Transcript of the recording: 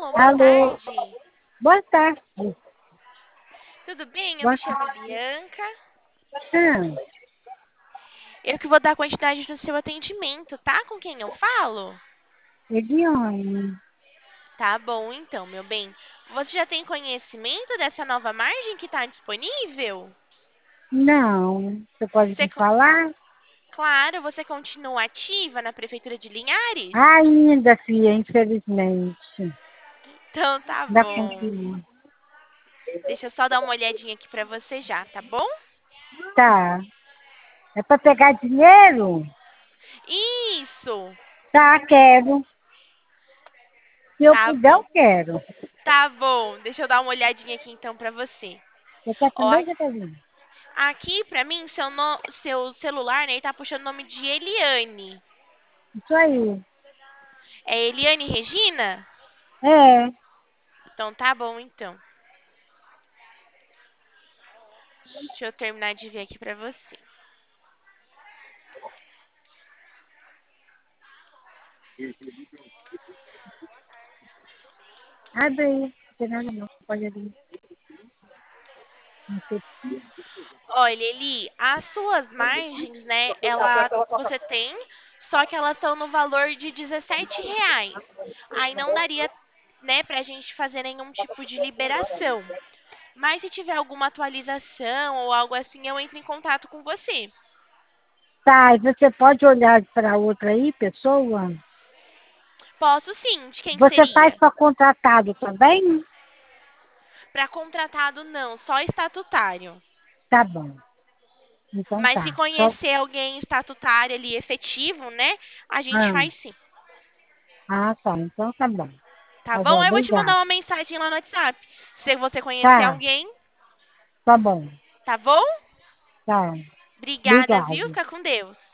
Alô, boa Alô, tarde. boa tarde. Tudo bem? Eu me Boa chamo tarde. Bianca. Ah, Eu que vou dar continuidade no seu atendimento, tá? Com quem eu falo? Edione. Tá bom, então, meu bem. Você já tem conhecimento dessa nova margem que está disponível? Não, você pode Você me co- falar? Claro, você continua ativa na Prefeitura de Linhares? Ainda, filha, infelizmente. Então tá Ainda bom. continua. Deixa eu só dar uma olhadinha aqui pra você já, tá bom? Tá. É para pegar dinheiro? Isso! Tá, quero. Se eu Tá puder, eu bom. quero. Tá bom. Deixa eu dar uma olhadinha aqui então pra você. Você quer Ó, também, Catarina? aqui pra mim seu celular, né, ele tá puxando o nome de Eliane. Isso aí. É Eliane Regina? É. Então tá bom então. Deixa eu terminar de ver aqui pra você. Abre aí. Não tem nada não. Pode abrir. Não sei. Olha, Eli, as suas margens, né, ela você tem, só que elas estão no valor de R$ 17. Aí não daria, né, pra gente fazer nenhum tipo de liberação. Mas se tiver alguma atualização ou algo assim, eu entro em contato com você. Tá, e você pode olhar para outra aí, pessoa? Posso sim, de quem Você faz seria? para contratado também? Para contratado não, só estatutário. Tá bom. Então Mas se tá. Só... conhecer alguém estatutário ali efetivo, né, a gente Ah, faz sim. tá. Então tá bom. Tá Tá bom? bom, Eu vou te mandar obrigada. uma mensagem lá no WhatsApp. Se você conhecer Tá, alguém, tá bom. tá bom? Tá. Obrigada, viu? Obrigada. Fica com Deus.